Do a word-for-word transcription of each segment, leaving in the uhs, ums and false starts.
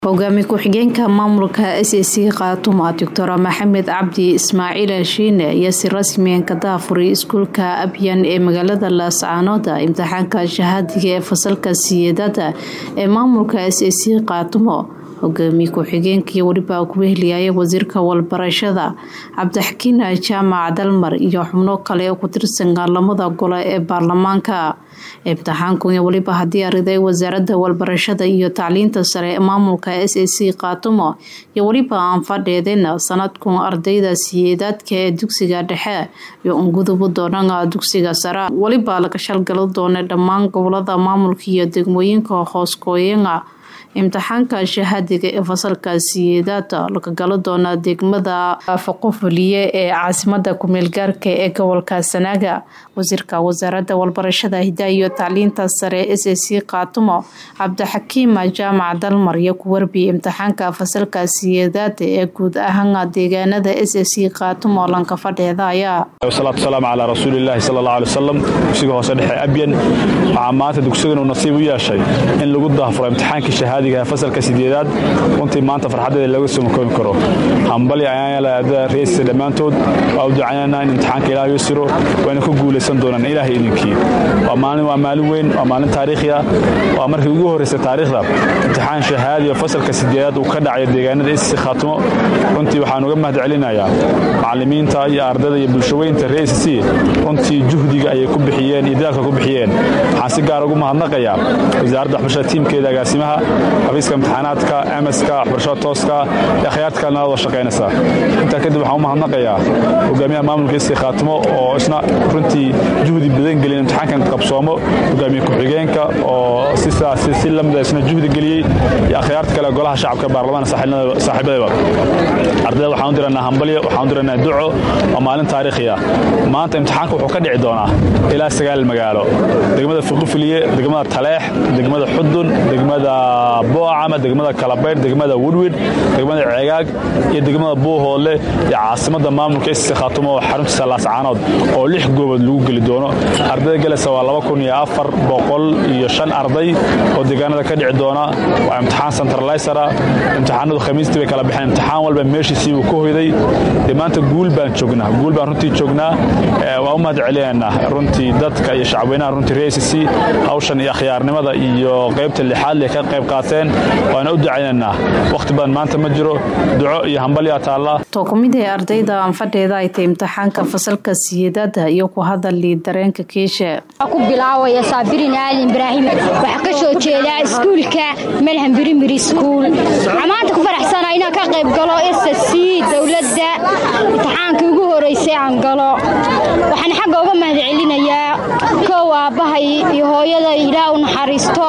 hogaamiye ku-xigeenka maamulka S A C Khartoum Doctor Maxamed Cabdi Ismaaciil Shiine ayaa si rasmi ah ka daafuray iskuulka Abyan ee magaalada Laascaanood imtixaanka shahaadiga ee fasalka sideedaad ee maamulka S A C Khartoum. hogaamiye ku-xigeenka wariba ku weheliyay wasiirka walbarashada Cabdixakiin Jaamac Dalmar iyo xubno kale oo ku tirsan lamada gole ee baarlamaanka. imtixaanku waliba hadii ariday wasaaradda walbarashada iyo tacliinta sare ee maamulka S A C Khartoum iyo waliba aan fadhiideen sanadkan ardayda sideedaadka ee dugsiga dhexe iyo ungudub doonanga dugsiga sare waliba laga shalgal doona dhammaan gobolada maamulka iyo degmooyinka hoos kooyanga. imtixaanka shahaadiga ee fasalka sideedaad laga galo doona degmada Faqofuliye ee caasimada ku meel gaarka ee gobolka Sanaaga. wasiirka wasaaradda walbarashada hidaha iyo tacliinta sare S A C Khartoum Cabdixakiin Jaamac Dalmar iyo ku warbiyay imtixaanka fasalka sideedaad ee guud ahaan deegaanada S A C Khartoum oo lanka fadhiidaya. Wasalaatu salaam ala rasuulillaah sallallahu alayhi wasallam. dugsiga hoose dhexe Abyan waxaa maanta dugsigan uu nasiib u yeeshay in lagu daafuro imtixaanka shahaadiga fasalka sideedaad runtii maanta farxadeeda laga soo koobi karo. hambali ayaan la rays dhamaantood oo ducaynaa in imtixaanka Ilaahay siro waana ku guuleysan doonaan Ilaahay idinkii. waa maalin waa maalin weyn waa maalin taariikhi ah waa markii ugu horeysay taariikhda imtixaan shahaadiga fasalka sideedaad uu ka dhacay deegaanada S A C Khartoum. runtii waxaan uga mahadcelinayaa macallimiinta iyo ardayda iyo bulshooyinka S A C runtii juhdiga ay ku bixiyeen idaalka ku bixiyeen. waxaan si gaar ah ugu mahadnaqayaa wasaaradda waxbarashada tiimkeeda agaasimaha xafiiska imtixaanaadka M S ka waxbarashada tooska ee khayraadka nabadda shaqeynaysa. inta kadib waxaan u mahadnaqayaa hogaamiyaha maamulka S A C Khartoum oo isna runtii juhdi badan geliyay imtixaankan qabsoomo hogaamiye ku-xigeenka oo si saasi si lamada isna juhdi geliyay iyo khayraadka kale golaha shacabka baarlamaanka saaxiibada ardayda waxaan u diranaa hambaliyo waxaan u diranaa duco oo maalin taariikhi ah. maanta imtixaanka wuxuu ka dhici doonaa ilaa sagaal magaalo degmada Faqofuliye degmada Taleex degmada Xudun degmada Boocama degmada Kalabeer degmada Woodward degmada Ceegaag iyo degmada Boohoole iyo caasimada maamulka S A C Khartoum oo xarunta Laascaanood oo lix goobood lagu gali doono. ardayda galeysa waa laba kun iyo afar boqol iyo shan arday oo deegaanada ka dhici doona. waa imtixaan centralizer ah imtixaanadu khamiistii bay kala baxeen imtixaan walba meeshiisii uu ku hoyday. maanta guul baan joognaa guul baan runtii joognaa waa u mahadcelinaynaa runtii dadka iyo shacabweynaha runtii S A C hawshan iyo khiyaarnimada iyo qaybta lixaad ee ka qayb qaateen waana u ducaynaynaa. waqti badan maanta ma jiro duco iyo hambaliya taala to kumidee ardayda aan fadhiida ay tahay imtixaanka fasalka sideedaad iyo ku hadalii dareenka kiisha ku bilaawaya Saabirin Ali Ibrahim waxa ka soo jeeda iskuulka Melham Primary School. amaanta ku faraxsanahay inaan ka qayb galo S A C dawladda imtixaanka ugu horeysay aan galo. waxaan xagga uga mahadcelinayaa koow aabahay iyo hooyada Ilaahay u naxariisto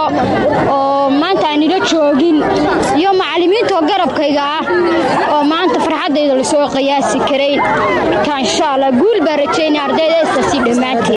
oo maanta aan ila joogin iyo macallimiinta garabkayga ah oo maanta farxadeyda la soo qiyaasi kareyn. insha Allah guul baan rajaynaa ardayda S A C dhamaantii.